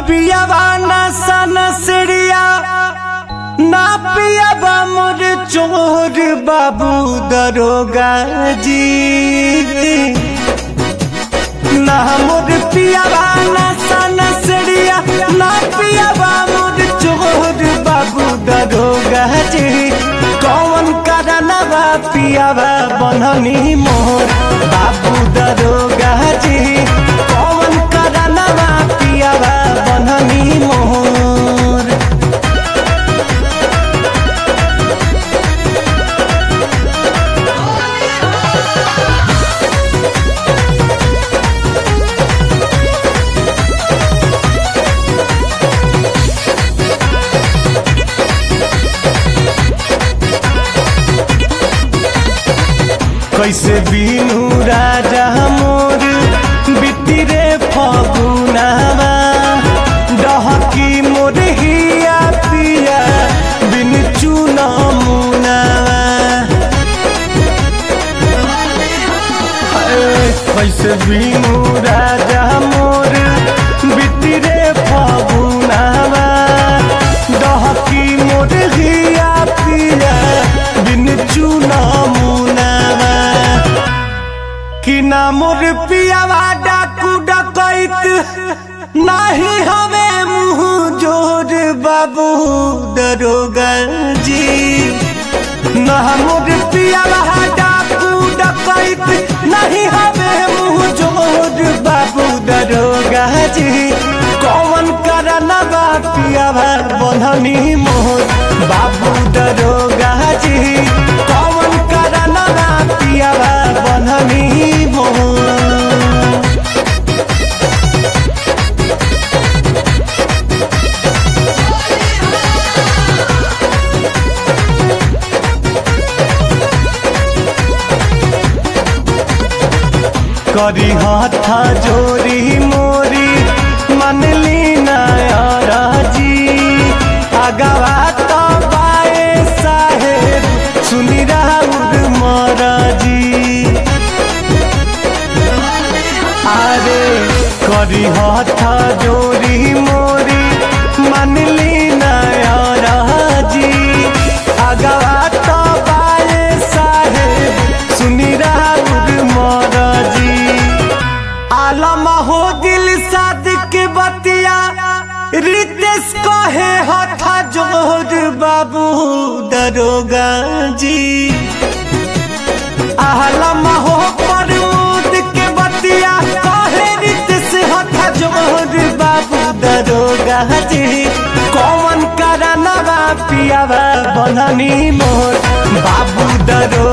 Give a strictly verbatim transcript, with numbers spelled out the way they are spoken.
पियावा ना सन सिड़िया ना पियावा मोर चोर बाबू दरोगा जी ना मोर पियावा ना सन सिड़िया ना पियावा मोर चोर बाबू दरोगा जी कौन करनवा पियावा बननी मोर बाबू दरोगा जी कौन करनवा पियावा बननी मोर। कैसे बीनू राजा मोर बितिरे फगुनावा डहकी मोर हिया पिया बिन चून मुनावा कैसे बीनू राजा मोर बितिरे फगुनावा डहकी मोर हिया पिया बिन चून मुनावा कि ना मोर पियावा डाकू डकैत नहीं हमें मुँह जोर बाबू दरोगा जी ना मोर पियावा डाकू डकैत नहीं हमें मुँह जोर बाबू दरोगा जी कौन करनवा पियावा बननी मोर बाबू दरोगा जी कौन करनवा पियावा बननी मोर। करी हाथा जोरी मोरी मनली नया जी अगवा तो बाए साहेब सुनी राउर महाराजी अरे करी हाथा जोरी मोरी मनली नया जी अगवा तो बाए साहेब सुनी राउर महाराजी आलम हो दिल साद के बतिया रितेश कहे हथा जोर बाबू दरोगा जी आलम हो प्रमोद के बतिया कहे रितेश हथा जोर बाबू दरोगा जी कौन करनवा पियावा बननी मोर बाबू दरोगा।